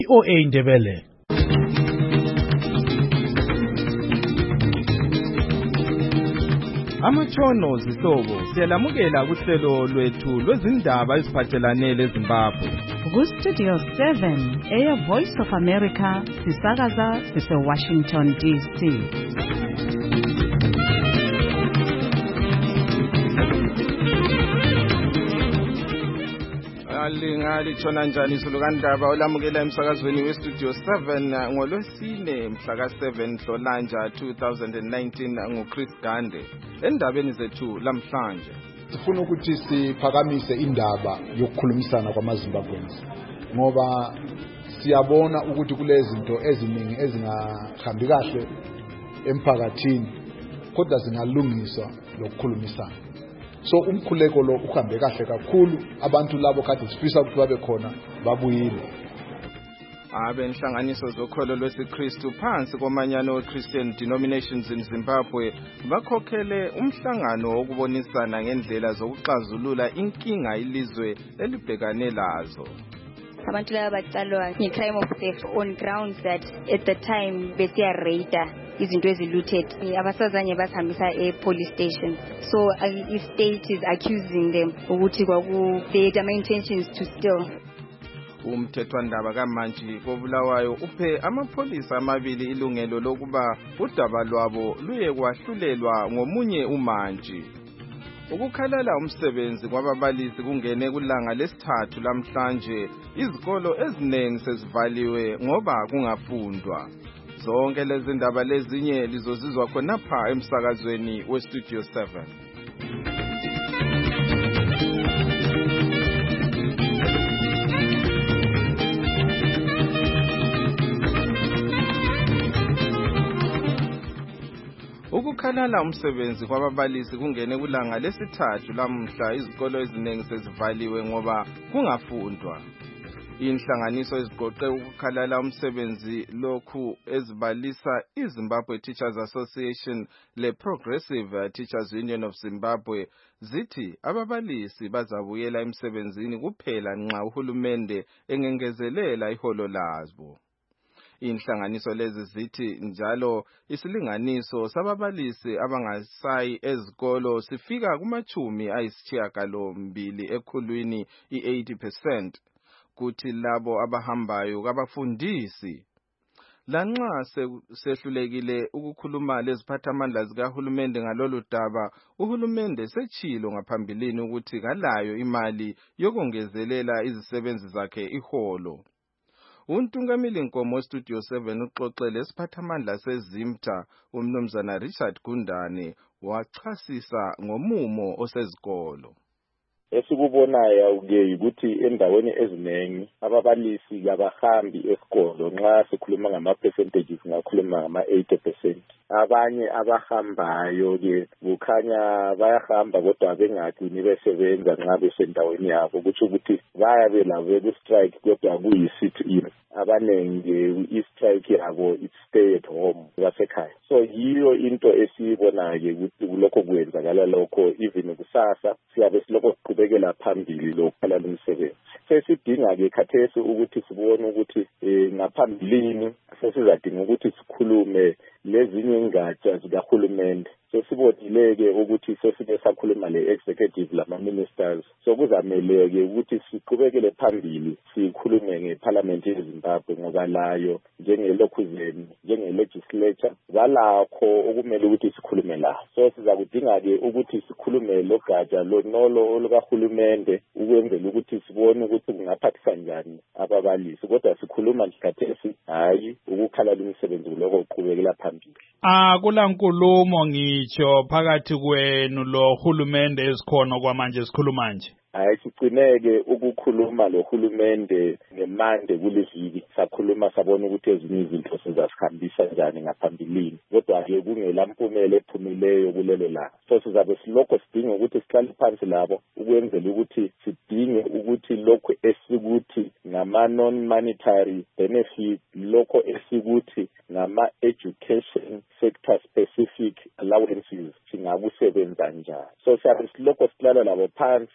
VOA Indebele. Amatshono zihlobo siyalamukela kuhlelo lwethu lwezindaba eziphathelane leZimbabwe. Ku-Studio 7 eya Voice of America sisakaza sise-Washington DC. Lingali tshona njani sulukandaba olamukela emsakazweni weStudio 7 ngolwesine mhla ka7 Nhlolanja 2019 nguChris Gande. Endabeni zethu lamhlanje sifuna ukuthi siphakamise indaba yokukhulumisana kwamaZimbabweans ngoba siyabona ukuthi kulezi zinto eziningi ezingahambi kahle emphakathini kodwa zingalungiswa lokukhulumisana. So umkhuleko lo uhambe kahle kakhulu, abantu labo kade sifisa ukuthi babe khona babuyile. Abenhlanganiso zokholo lwesiKristu phansi komanyano we-Christian denominations in Zimbabwe bakhokhele umhlangano wokubonisana ngendlela zokuxazulula inkinga ilizwe elibhekane lazo. Abantu laba bacalwa nge-crime of theft on grounds that at the time besiya raider izinto ezilooted abasazanye basihambisa e-police station. So i-state is accusing them ukuthi they had intentions to steal. Umthethwandaba kaMantshi koBulawayo uphe amapholisa amabili ilungelo lokuba udaba lwabo luye kwahlulelwa ngomunye uMantshi. Ukukhalala umsebenzi kwababalisi kungene kulanga lesithathu lamhlanje, izikolo eziningi sezivaliwe ngoba kungafundwa. Zonke lezi ndaba lezinye lizozizwa khonapha emsakazweni weStudio 7. Ukukhalala umsebenzi kwababalisi kungene kulanga lesithathu lamhla, izikolo eziningi sezivaliwe ngoba kungafundwa. Inhlanganiso eziqoqe ukukhalala umsebenzi lokhu ezibalisa iZimbabwe Teachers Association le-Progressive Teachers Union of Zimbabwe zithi ababalisi bazabuyela emsebenzini kuphela nxa uhulumende engengezelela iholo lazo. Inhlanganiso lezi zithi njalo isilinganiso sababalisi abangasayi ezikolo sifika kuma-80% ekhulwini i-80%. Kuthi labo abahambayo kabafundisi. Lanxa sehlulekile ukukhuluma leziphathamandla zikahulumende ngalolu daba, uhulumende setshilo ngaphambilini ukuthi kalayo imali yokongezelela izisebenzi zakhe iholo. Untungameli Nkomo weStudio 7 uxoxele lesiphathamandla seZimta umnumzana Richard Gundane wachasisa ngomumo osezikolo. Esikubonayo ke ukuthi endaweni eziningi ababalisi abahambi esikolo nxa sikhuluma ngama-percentages ngakhuluma ngama-80%. Abanye abahambayo ke kukhanya bayahamba kodwa bengagcini besebenza nxa besendaweni yabo, ukuthi bayabe labo ku-strike kodwa kuyi-sit-in. Abaningi i-strike yabo it's stay at home basekhaya. So yiyo into esiyibonayo ukuthi kulokho kwenzakala lokho, even kusasa siyabe silokho siqhubekela phambili lokukhalala umsebenzi. Sesidinga-ke khathesi ukuthi sibone ukuthi ngaphambilini sesizadinga ukuthi sikhulume lezinye ingatsha zikahulumende. Sesibonile-ke ukuthi sesike sakhuluma le-executive lama-ministers. So kuzamele-ke ukuthi siqhubekele phambili sikhulume ngeParliament yeZimbabwe ngoba layo njengelokhuzeni njenge-legislature balakho okumele ukuthi sikhulume la. So sizakudinga-ke ukuthi sikhulume logatsha lonolo olukahulumende ukwenzela ukuthi sibone ukuthi kungaphathisa njani ababalisi, kodwa sikhuluma khathesi hayi ukukhalala umsebenzi kuloko uqhubekela phambili. Kulankulumo ngitsho phakathi kwenu lo hulumende ezikhona kwamanje sikhuluma nje. Sigcineke ukukhuluma lohulumende ngemande kuliviki, sakhuluma sabona ukuthi ezinye izinto sizasihambisa njani ngaphambilini, kodwa-ke kungelampumela ephumileyo kulelo langa. So sizabe silokho sidinga ukuthi sihlale phansi labo ukwenzela ukuthi sidinge ukuthi lokho esikuthi ngama-non-monetary benefit, lokho esikuthi ngama-education sector specific allowances singakusebenza njani. So siyabe silokho sihlala labo phansi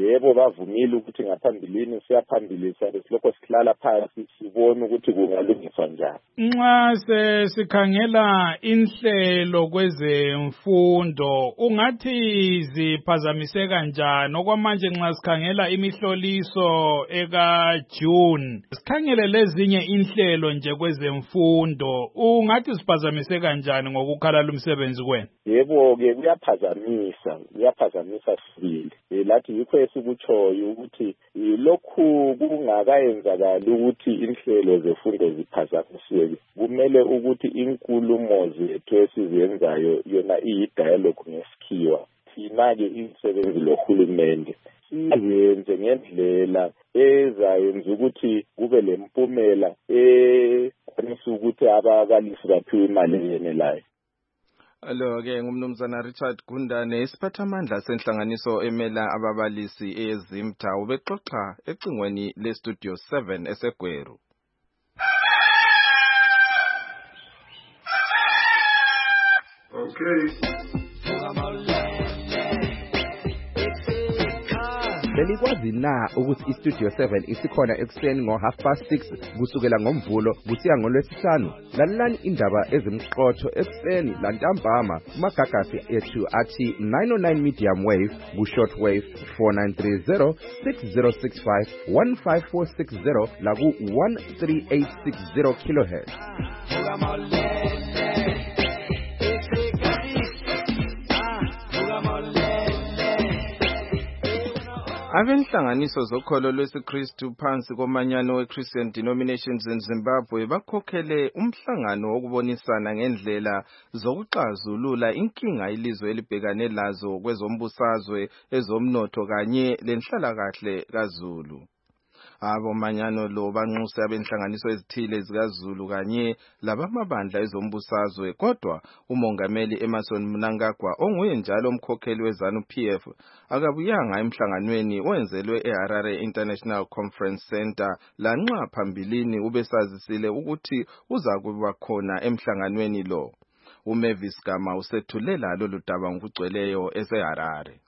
yebo bavumile ukuthi ngaphambilini siyaphambili silokho sihlala phansi sibone ukuthi kungalungiswa njani. Nxa sikhangela inhlelo kwezemfundo ungathi ziphazamiseka njani okwamanje nxa sikhangela imihloliso eka June sikhangele lezinye inhlelo nje kwezemfundo ungathi siphazamiseka njani ngokukhalala umsebenzi kwenu? Yebo ke kuyaphazamisa sibili. Lathi yikho esikutshoyo ukuthi lokhu kungakayenzakali ukuthi inhlelo zefundo ziphazamiseke. Kumele ukuthi inkulumo zethu esizenzayo yona iyi-dialogue ngesikhiwa. Thina-ke imisebenzi lohulumende siyenze ngendlela ezayenza ukuthi kube lempumela ekwanisa ukuthi ababalisi baphiwe imali eyenelayo. Lo-ke ngumnumzana Richard Gundane isiphathamandla senhlanganiso emela ababalisi eZimta ubexoxa ecingweni leStudio 7 eseGweru. Belikwazi na ukuthi iStudio 7 isikhona ekuseni ngo6:30 kusukela ngoMvulo kusiya ngoLwesihlanu? Lalelani indaba ezimqotho ekuseni lantambama kumagagasi ethu athi 909 medium wave ku-short wave 4930 6065 15460 laku 13860 kHz. Abenhlanganiso zokholo lwesiKristu phansi komanyano we-Christian Denominations in Zimbabwe bakhokhele umhlangano wokubonisana ngendlela zokuxazulula inkinga ilizwe elibhekane lazo kwezombusazwe, ezomnotho kanye lenhlalakahle kaZulu. Abomanyano lo banxusa abenhlanganiso ezithile zikaZulu kanye labamabandla ezombusazwe, kodwa umongameli Emmerson Mnangagwa onguye njalo umkhokheli weZANU-PF akabuyanga emhlanganweni owenzelwe eHarare International Conference Center lanxa phambilini ubesazisile ukuthi uzakuba khona emhlanganweni lo. uMavis Gama usethulela lolu daba ngokugcweleyo eseHarare.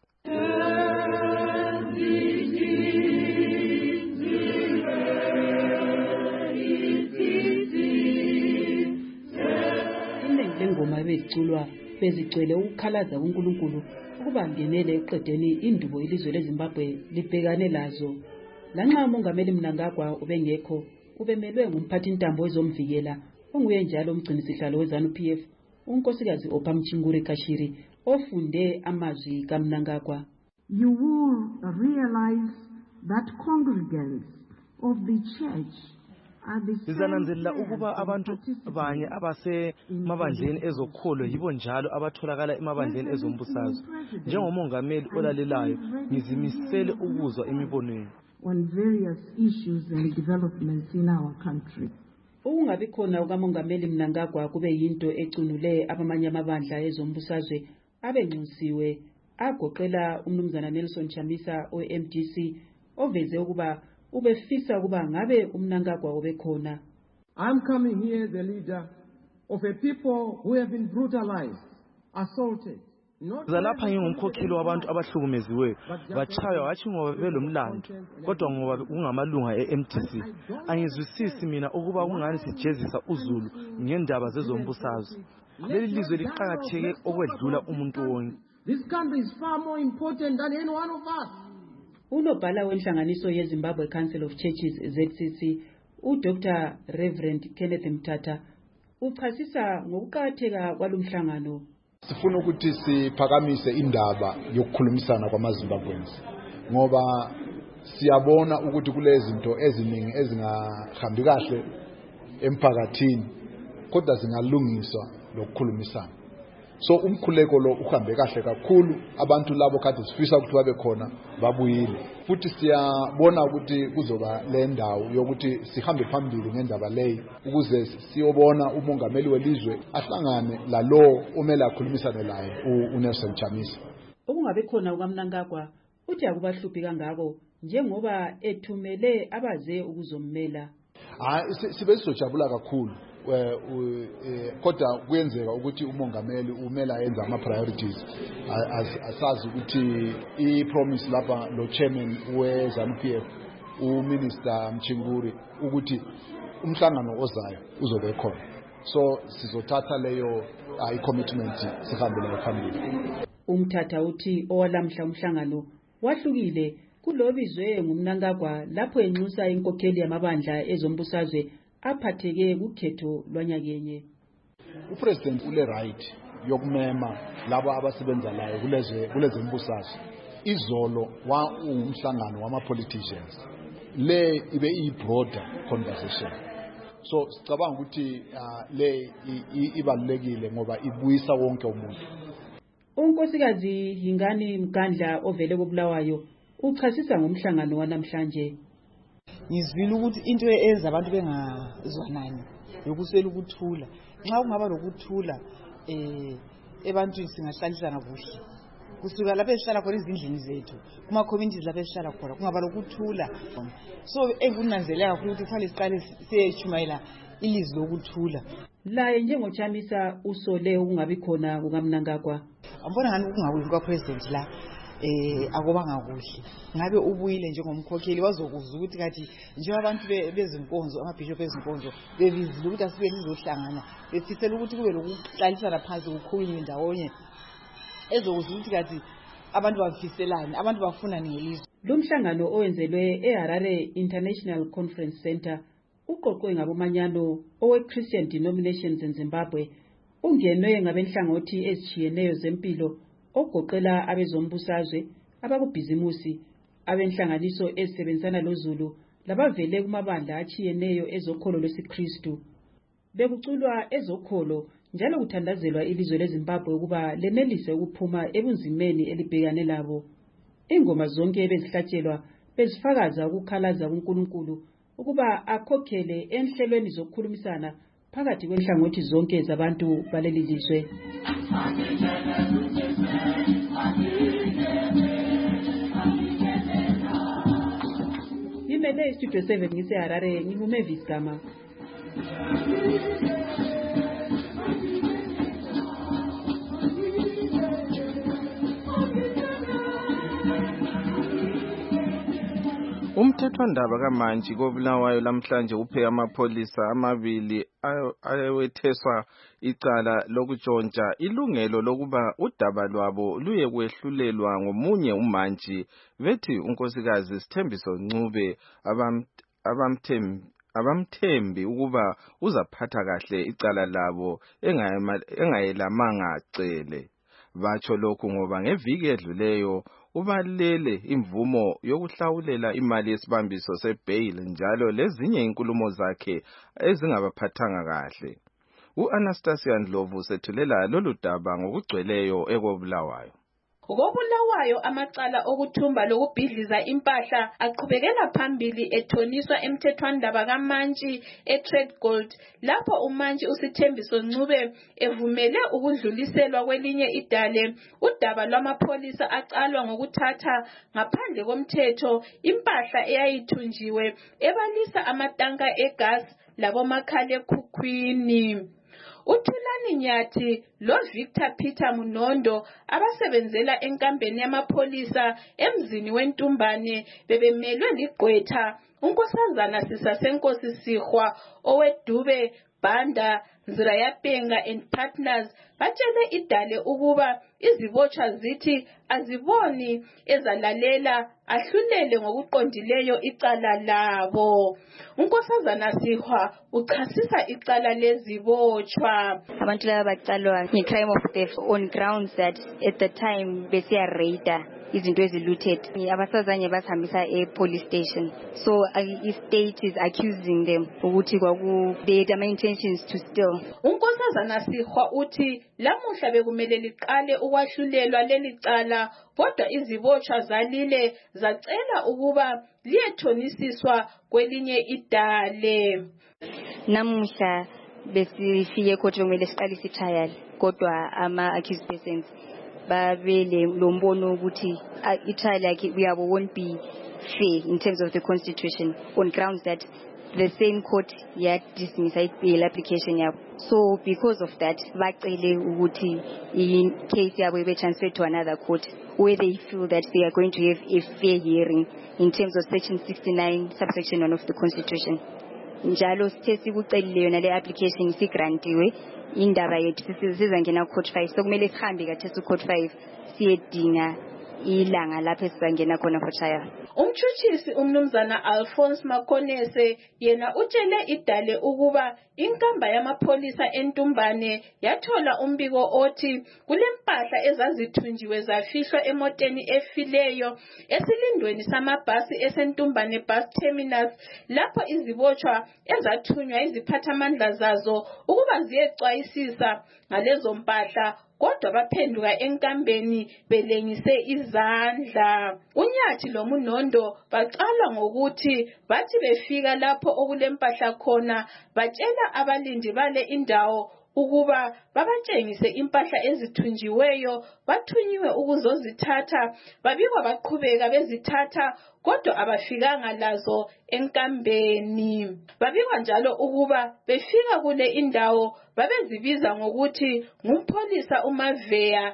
Ingoma beziculwa bezigcwele ukukhalaza kuNkulunkulu ukuba ngenele eqedeni indubo ilizwe leZimbabwe libhekane lazo. Lanxa umongameli Mnangagwa ubengekho, ubemelwe ngumphathi intambo ezomvikela onguye njalo umgcinisihlalo weZANU-PF unkosikazi Ophamchingure Kashiri ofunde amazwi kaMnangagwa. You will realize that congregants of the church Sizananzelela ukuba abantu banye abasemabandleni ezokholo yibo njalo abatholakala emabandleni ezombusazwe. Njengomongameli olalelayo ngizimisele ukuzwa imibono yenu on various issues and developments in our country. Ukungabi khona ukamongameli Mnangagwa kube yinto ecunule abamanye amabandla ezombusazwe abenxusiwe agoqela umnumzana Nelson Chamisa oMDC oveze ukuba ubefisa kuba ngabe uMnangagwa obekhona. I'm coming here as a leader of a people who have been brutalized, assaulted. Zalapha ngingumkhokheli wabantu abahlukumeziwe bachaywa wathi ngoba belomlando kodwa ngoba ungamalunga eMDC. Angizwisisi mina ukuba kungani sijezisa uZulu ngendaba zezombusazwe. Leli lizwe liqhakatheke okwedlula umuntu wonke. This country is far more important than any one of us. Unobhala wenhlanganiso yeZimbabwe Council of Churches ZCC uDr Reverend Kenneth Mthatha uchasisa ngokuqhatheka kwalomhlangano. Sifuna ukuthi siphakamise indaba yokukhulumisana kwamaZimbabweans ngoba siyabona ukuthi kulezi zinto eziningi ezingahambi kahle emphakathini kodwa zingalungiswa lokukhulumisana. So umkhuleko lo uhambe kahle kakhulu, abantu labo kade sifisa ukuthi babe khona babuyile. Futhi siyabona ukuthi kuzoba le ndawo yokuthi sihambe phambili ngendaba leyi ukuze siyobona umongameli welizwe ahlangane lalo omele akhulumisane laye uNelson Chamisa. Ukungabe khona ukaMnangagwa uthi akubahluphi kangako njengoba ethumele abaze ukuzommela. sibe sizojabula kakhulu kodwa kuyenzeka ukuthi umongameli umela yenza ama priorities asazi ukuthi I promise lapha lo chairman we ZANU-PF uminister Mchinguri ukuthi umhlangano ozayo uzobe khona so sizothatha leyo I-commitment sihambele phambili. Umthatha uthi owalamhla umhlangano wahlukile kulobizwe ngumnankagwa lapho enxusa inkokheli yamabandla ezombusazwe aphatheke kukhetho lwanyakenye. Upresident ule right yokumema labo abasebenza layo kuleze mbusazwe. Izolo umhlangano wama politicians le ibe i-broader conversation. So sicabanga ukuthi le ibalulekile ngoba ibuyisa wonke umuntu. Unkosikazi Hingani Mkandla ovele koBulawayo uchasisa ngomhlangano wanamhlanje. Ngizwile ukuthi into eyenza abantu bengazwanani yokuswela ukuthula. Nxa kungaba lokuthula ebantwini singahlalisa kuhle. Kusuka lapho esihlala khona izindlini zethu kuma communities lapho esihlala khona kungaba lokuthula. So engunanzelela kakhulu ukuthi kufanele siqale siyechumayela ilizwi lokuthula. Laye njengochamisa usole ukungabi khona kukaMnangagwa. Ambona ngani ukungabuyi kwa president la akubanga kuhle. Ngabe ubuyile njengomkhokheli wazokuzwa ukuthi kathi njengoba abantu bezinkonzo amabishop bezinkonzo bevizile ukuthi asibe lizohlangana befisela ukuthi kube lokuhlalisana phansi ukukhuluma ndawonye ezokuzwa ukuthi kathi abantu bafiselane abantu bafuna ngelizwe. Lo mhlangano owenzelwe eHarare International Conference Center uqoqwe ngabomanyano owe-Christian Denominations in Zimbabwe ungenwe ngabenhlangothi ezitshiyeneyo zempilo ogoqela abezombusazwe abakubhizimusi abenhlanganiso ezisebenzisana loZulu labavele kumabandla atshiyeneyo ezokholo lwesiKristu. Bekuculwa ezokholo njalo kuthandazelwa ilizwe leZimbabwe ukuba lenelise ukuphuma ebunzimeni elibhekane labo. Ingoma zonke bezihlatshelwa bezifakaza ukukhalaza kuNkulunkulu ukuba akhokhele enhlelweni zokukhulumisana phakathi kwenhlangothi zonke zabantu baleli lizwe. Imele Studio 7 ngiseHarare nginguMavis Gama. Umthethwandaba kaMantshi koBulawayo lamhlanje uphe amapholisa amabili ayewetheswa icala lokutshontsha ilungelo lokuba udaba lwabo luye kwehlulelwa ngomunye uMantshi bethi unkosikazi Sithembiso Ncube abamthembi ukuba uzaphatha kahle icala labo engayelamanga cele. Batsho lokhu ngoba ngeviki edluleyo ubalele imvumo yokuhlawulela imali yesibambiso sebail njalo lezinye inkulumo zakhe ezingabaphathanga kahle. U-Anastasia Ndlovu sethulela lolu daba ngokugcweleyo ekoBulawayo. KoBulawayo amacala okuthumba lokubhidliza impahla aqhubekela phambili ethoniswa emthethwandaba kaMantshi eTrade Gold lapho uMantshi uSithembiso Ncube evumele ukudluliselwa kwelinye idale udaba lwamapholisa acalwa ngokuthatha ngaphandle komthetho impahla eyayithunjiwe ebalisa amatanka egas labomakhalekhukhwini. uThulani Nyathi loVictor Peter Munondo abasebenzela enkambeni yamapholisa emzini weNtumbane bebemelwe ligqwetha unkosazana Sisasenkosi Sihwa owedube Banda Zirayapenga and Partners batshele idale ukuba izibotshwa zithi aziboni ezalalela ahlulele ngokuqondileyo icala labo. Unkosazana Sihwa uchasisa icala lezibotshwa. Abantu laba bacalwa ngecrime of theft on grounds that at the time besiya raider izinto ezilooted abasazanye basihambisa police station, so state is accusing them ukuthi they had intentions to steal. Unkosazana Sihwa uthi lamuhla bekumele liqale ukwahlulelwa leli cala kodwa izibotshwa zalile zacela ukuba liyethonisiswa kwelinye idale. Namuhla besifike kodwa kumele siqalise itrial kodwa ama-accused persons babele lombono ukuthi itrial yakhe won't be fair in terms of the constitution on grounds that the same court dismiss bail application yabo. So because of that, bacele ukuthi in case yabo be transferred to another court where they feel that they are going to have a fair hearing in terms of section 69 subsection 1 of the Constitution. Njalo sithe sikucelile yona le application sigrantiwe indaba yethu sizangena court 5 so kumele sihambe kaThesu court 5 siyedinga ilanga lapho esizangena khona for trial. Umtshutshisi umnumzana Alphonse Makonese yena utshele idale ukuba inkamba yamapholisa eNtumbane yathola umbiko othi kulempahla ezazithunjiwe zafihlwa emoteni efileyo esilindweni samabhasi eseNtumbane bus terminus lapho izibotshwa ezathunywa iziphathamandla zazo ukuba ziyexwayisisa ngalezo mpahla kodwa baphenduka enkambeni belengise izandla. Unyathi lomunondo baqala ngokuthi bathi befika lapho okulempahla khona batshela abalindi bale indawo ukuba babatshengise impahla ezithunjiweyo bathunyiwe ukuzozithatha babikwa baqhubeka bezithatha kodwa abafikanga lazo enkambeni. Babikwa njalo ukuba befika kule indawo babezibiza ngokuthi ngumpholisa uMaveya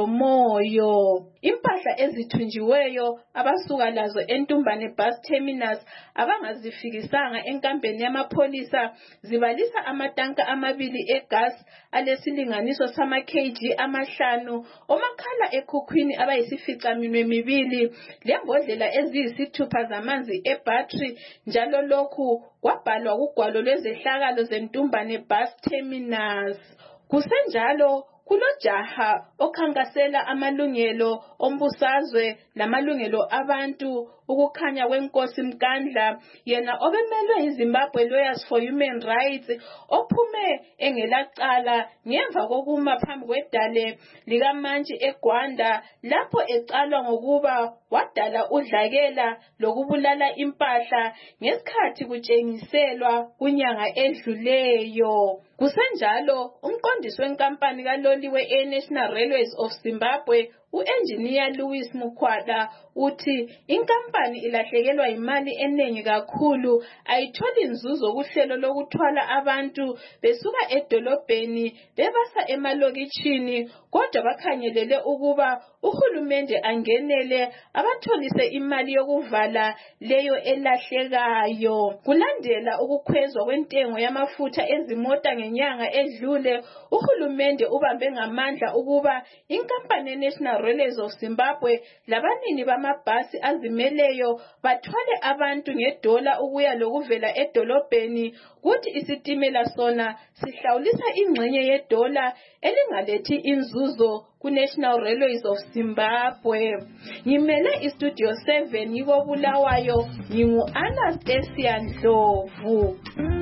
lomoyo. Impahla ezithunjiweyo abasuka lazo eNtumbane bus terminus abangazifikisanga enkambeni yamapholisa zibalisa amatanka 2 egas alesilinganiso sama kg 5 omakhala ekhukhwini abayisificaminwe 2 lembodlela eziyisithupha zamanzi ebattery njalo lokhu kwabhalwa kugwalo lwezehlakalo zeNtumbane bus terminus. Kusenjalo kulojaha okhankasela amalungelo ombusazwe lamalungelo abantu ukukhanya kwenkosi Mkandla yena obemelwe iZimbabwe Lawyers for Human Rights ophume engelacala ngemva kokuma phambi kwedale likaMantshi eGwanda lapho ecalwa ngokuba wadala udlakela lokubulala impahla ngesikhathi kutshengiselwa kunyanga edluleyo. Kusenjalo umqondisi wenkampani kaloliwe eNational Railways of Zimbabwe uengineer Louis Mukhwada uthi inkampani ilahlekelwa imali eningi kakhulu ayitholi inzuzo kuhlelo lokuthwala abantu besuka edolobheni bebasa emalokitshini kodwa bakhangelele ukuba uhulumende angenele abatholise imali yokuvala leyo elahlekayo. Kulandela ukukhwezwa kwentengo yamafutha ezimota ngenyanga edlule uhulumende ubambe ngamandla ukuba inkampani National Railways of Zimbabwe labanini bamabhasi azimeleyo bathwale abantu ngedola ukuya lokuvela edolobheni kuthi isitimela sona sihlawulisa ingxenye yedola elingalethi inzuzo ku-National Railways of Zimbabwe. Ngimele iStudio 7 yiko Bulawayo ngingu-Anastasia Ndlovu.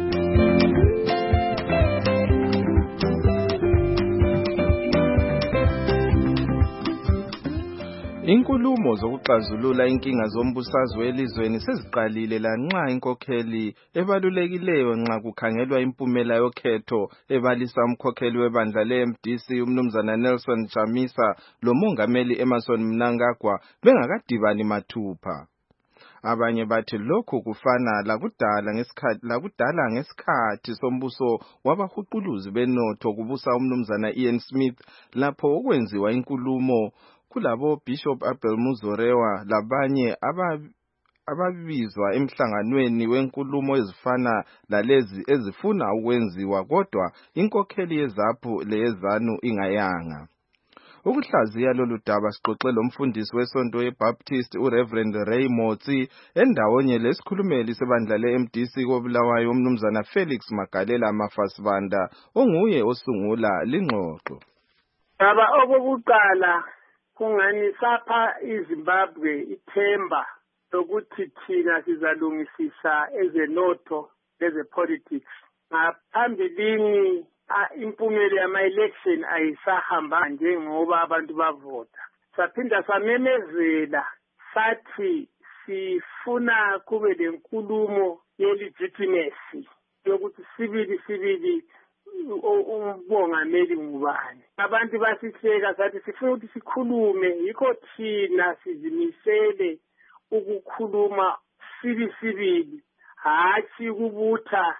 Inkulumo zokuxazulula inkinga zombusazwe elizweni seziqalile lanxa inkokheli ebalulekileyo nxa kukhangelwa impumela yokhetho ebalisa umkhokheli webandla leMDC umnumzana Nelson Chamisa lomongameli Emmerson Mnangagwa bengakadibani mathupha. Abanye bathi lokhu kufana lakudala ngesikhathi sombuso wabahuquluzi benotho kubusa umnumzana Ian Smith lapho okwenziwa inkulumo kulabo Bishop Abel Muzorewa labanye ababizwa emhlanganweni wenkulumo ezifana lalezi ezifuna ukwenziwa kodwa inkokheli yeZAPHU leyezanu ingayanga. Ukuhlaziya lolu daba sixoxele umfundisi wesonto weBaptist uReverend Ray Motsi endawonye lesikhulumeli sebandla leMDC koBulawayo umnumzana Felix Magalela Mafasibanda onguye osungula lingxoxo. Daba okokuqala kungani sapha iZimbabwe ithemba lokuthi thina sizalungisisa ezenotho lezepolitics. Ngaphambilini impumela yama-election ayisahamba njengoba abantu bavota. Saphinda samemezela sathi sifuna kube lenkulumo ye-legitimacy yokuthi sibili umongameli ngubani. Abantu basihleka sathi sifuna ukuthi sikhulume yikho thina sizimisele ukukhuluma sibili hatshi kubutha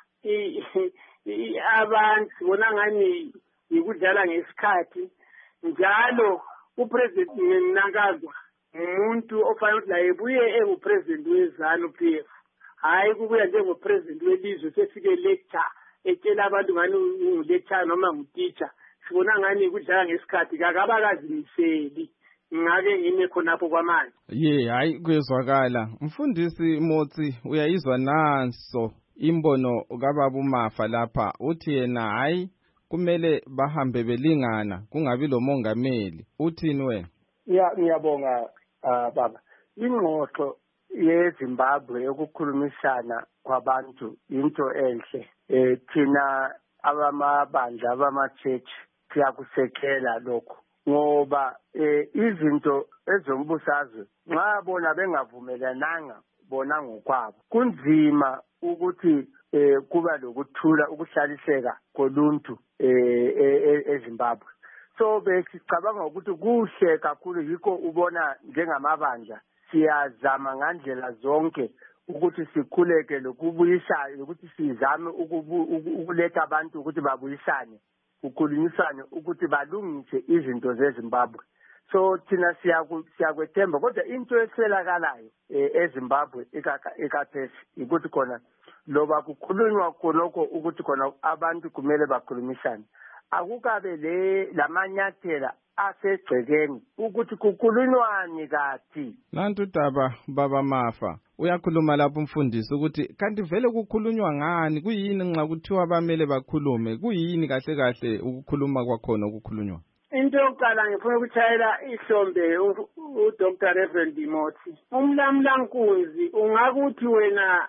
abantu sibona ngani yikudlala ngesikhathi njalo upresident Mnangagwa umuntu ofanele ukuthi laye buye engupresident weZANU-PF hayi kubuya njengopresident welizwe sefike lecture etshela abantu ngani ungulecture noma ngutitsha sibona ngani kudlala ngesikhathi kakabakazimiseli ngake ngime khonapho kwamanje hayi kuyezwakala mfundisi Motsi uyayizwa nanso imbono kababa uMafa lapha uthi yena hayi kumele bahambe belingana kungabi lo mongameli uthini wena ngiyabonga baba ingxoxo yeZimbabwe yokukhulumisana kwabantu into enhle thina abamabandla abamachechi siyakusekela lokho ngoba izinto ezombusazwe nxa bona bengavumelananga bona ngokwabo kunzima ukuthi kuba lokuthula ukuhlaliseka koluntu eZimbabwe so besicabanga ukuthi kuhle kakhulu yikho ubona njengamabandla siyazama ngandlela zonke ukuthi sikhuleke lokubuyisana ukuthi sizame ukuletha abantu ukuthi babuyisane kukhulunyiswane ukuthi balungise izinto zeZimbabwe so thina siyakwethemba kodwa into eswelakalayo eZimbabwe ekathesi ukuthi khona loba kukhulunywa khonokho ukuthi khona abantu kumele bakhulumisane akukabe lamanyathela asegcekeni ukuthi kukhulunywane kathi nantu udaba baba Mafa uyakhuluma lapho umfundisi ukuthi kanti vele kukhulunywa ngani kuyini nxa kuthiwa bamele bakhulume kuyini kahle kahle ukukhuluma kwakhona ukukhulunywa into yokuqala ngifuna ukuchayela ihlombe uDr Reverend Motsi umlamlankunzi ungakuthi wena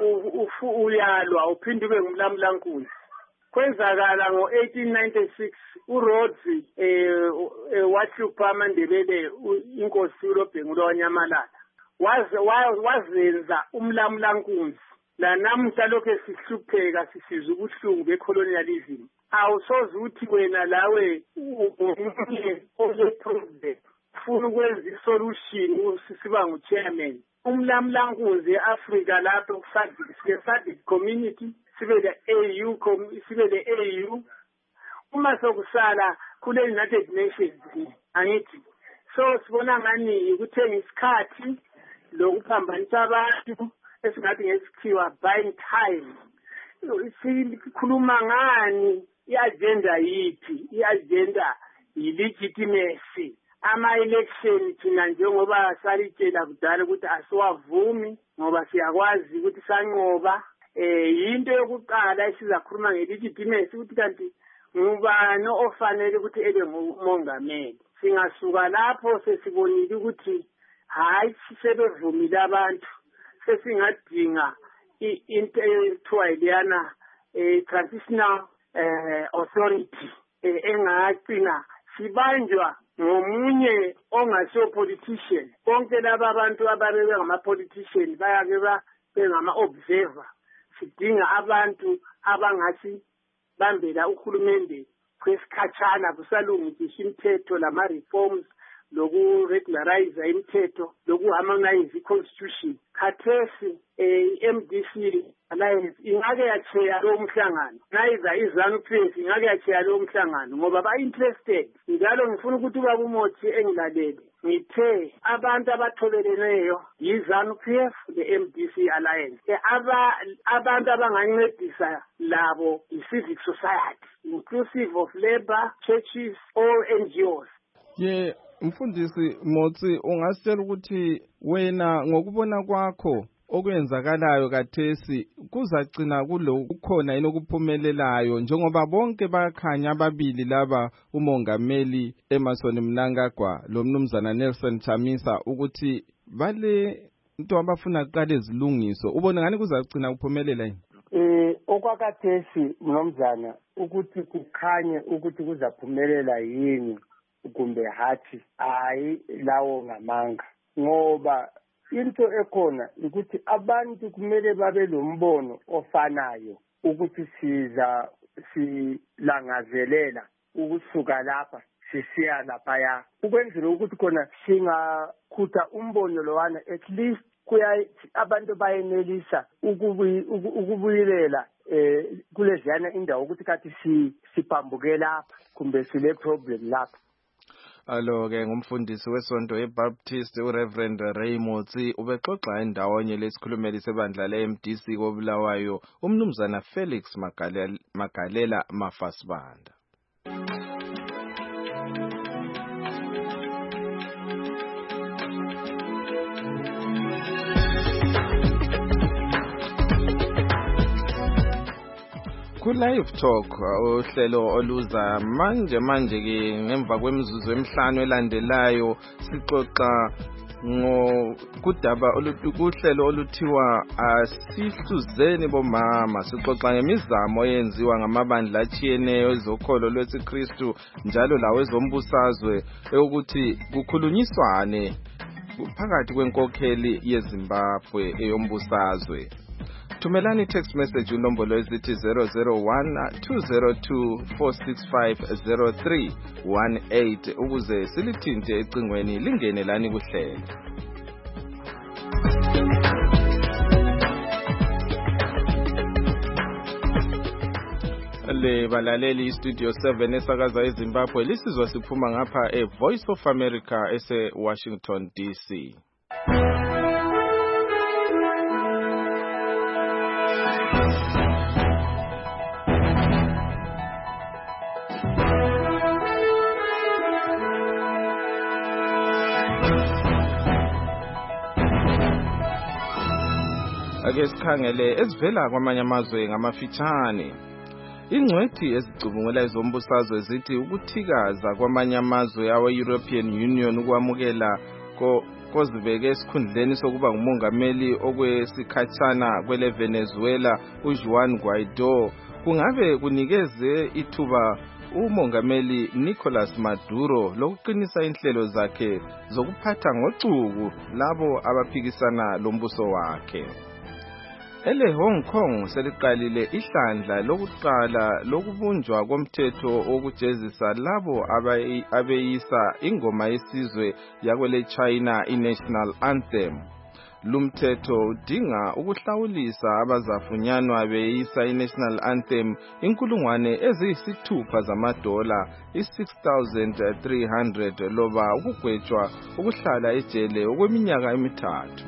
uyalwa uphinde ube ngumlamlankunzi kwenzakala ngo-1896 uRhodes wahlupha amaNdebele inkosi uRobhengu waNyamalala wazenza umlamlankunzi lanamuhla lokho sihlupheka sisizwa ubuhlungu becolonialism awusoze uthi wena lawe umunye ozopresident ufuna ukwenza isolution usisiba ngu-chairman umlamlankunzi e-Afrika lapho SADC community sibe le-AU sibe le-AU uma sokusala kule-United Nations angithi so sibona ngani ukuthenga isikhathi lokuphambanisa abantu esingathi ngesikhiwa buying time sikhuluma ngani i-agenda yithi i-agenda yi-legitimacy ama-election thina njengoba salitshela kudala ukuthi asiwavumi ngoba siyakwazi ukuthi sanqoba yinto yokuqala esizakhuluma nge-legitimacy ukuthi kanti ngubani ofanele ukuthi ebe ngumongameli singasuka lapho sesibonile ukuthi hayi sebevumile abantu sesingadinga into ethiwa leyana transitional authority engagcina sibanjwa ngomunye ongasiyo politician bonke laba abantu ababebe ngama-politician bayake bengama-observer sidinga abantu abangasi bambela uhulumende kwesikhatshana kusalungisiswa imithetho lama-reforms lokuregularize imithetho lokuharmonize i-constitution khathesi i-MDC alliance ingake yacheya lowo mhlangano nayiza iZANU-PF ingake yacheya lowo mhlangano ngoba ba-interested njalo ngifuna ukuthi ubaba uMotsi engilalele ngithe abantu abathobeleneyo yiZANU-PF le-MDC alliance abantu abangancedisa labo i-civic society inclusive of labor churches or NGOs mfundisi Motsi ungasitshela ukuthi wena ngokubona kwakho okwenzakalayo kathesi kuzagcina kukhona yini okuphumelelayo njengoba bonke bakhanya ababili laba umongameli Emmerson Mnangagwa lo mnumzana Nelson Chamisa ukuthi bale into abafuna kuqala ezilungiso ubona ngani kuzagcina kuphumelela yini okwakathesi mnumzana ukuthi kukhanye ukuthi kuzaphumelela yini kumbe hathi hayi lawo ngamanga ngoba into ekhona ukuthi abantu kumele babe lombono ofanayo ukuthi silangazelela ukusuka lapha sisiya laphaya ukwenzela ukuthi khona singakhutha umbono lowana at least abantu bayenelisa ukubuyelela kuleziyana indawo ukuthi kathi siphambuke lapha kumbe sile problem lapha. Alo-ke ngumfundisi wesonto eBaptist uReverend Raymond ubexoxa endawonye lesikhulumeli sebandla le-MDC koBulawayo umnumzana Felix Magalela Mafasibanda. Ku-Live Talk uhlelo oluza manje ke ngemva kwemizuzu emihlanu elandelayo sixoxa kudaba kuhlelo oluthiwa asihluzeni bomama. Sixoxa ngemizamo eyenziwa ngamabandla atshiyeneyo ezokholo lwesiKristu njalo lawo ezombusazwe ukuthi kukhulunyiswane phakathi kwenkokheli yeZimbabwe eyombusazwe. Thumelani text message unombolo ezithi 001-202-465-0318 ukuze silithinte ecingweni lingene lani kuhlelo. Le balaleli Studio 7 esakaza eZimbabwe lisizwa siphuma ngapha eVoice of America ese-Washington DC. Ake sikhangele ezivela kwamanye amazwe ngamafitshane. Ingcwethi ezicubungula ezombusazwe zithi ukuthikaza kwamanye amazwe awe-European Union ukwamukela kozibeke esikhundleni sokuba ngumongameli okwesikhatshana kwele Venezuela uJuan Guaido kungabe kunikeze ithuba umongameli Nicolas Maduro lokuqinisa inhlelo zakhe zokuphatha ngocuku labo abaphikisana lombuso wakhe. Ele Hong Kong seliqalile ihlandla lokuqala lokubunjwa komthetho wokujezisa labo abeyisa ingoma yesizwe yakwele China iNational Anthem. Lumthetho udinga ukuhlawulisa abazafunyanwa beyisa iNational Anthem inkulungwane eziyisithupha zamadola i-6,300 loba ukugwetshwa ukuhlala ejele okweminyaka emithathu.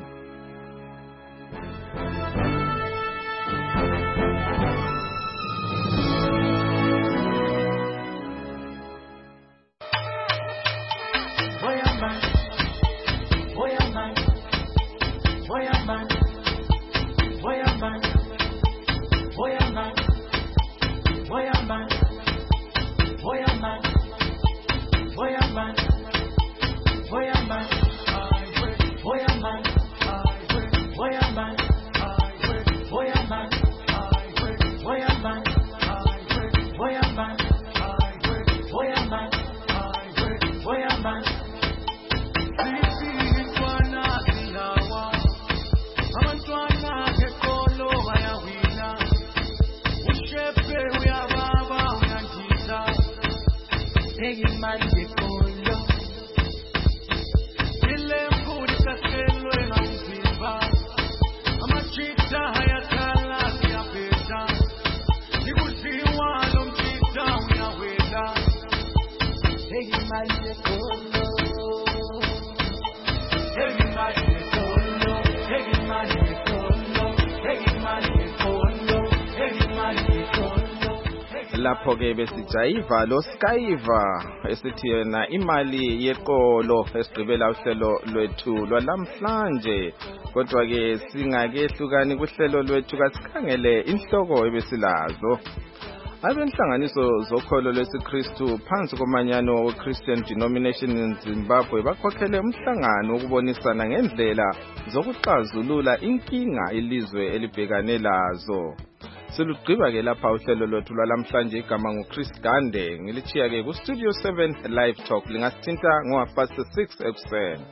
Lapho ke besijayiva lo Skyva esithi yena imali yeqolo esigqibela uhlelo lwethu lwalamhlanje. Kodwa ke singakehlukani kuhlelo lwethu kasikhangele inhloko ebesilazo. Abenhlanganiso zokholo lwesiKristu phansi komanyano we-Christian Denomination in Zimbabwe bakhokhele umhlangano wokubonisana ngendlela zokuxazulula inkinga ilizwe elibhekane lazo. Silugqiba ke lapha uhlelo lwethu lwalamhlanje igama nguChris Gande ngilichiya ke ku Studio 7 Live Talk lingasithinta ngo6 ekuseni.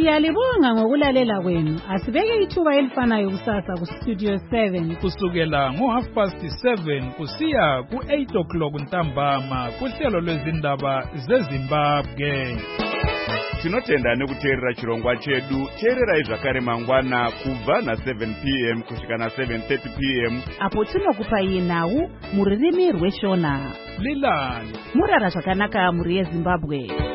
Siyalibonga ngokulalela kwenu. Asibeke ithuba elifanayo kusasa ku Studio 7 kusukela ngo7:30 kusiya ku8 o'clock ntambama kuhlelo lwezindaba zeZimbabwe. Tinotenda nekuteerera chirongwa chedu. Teererai zvakare mangwana kubva na7 p.m. kusvika na7:30 p.m. apo tinokupai nhau muririmi rweshona. Lilani murara zvakanaka muri yeZimbabwe.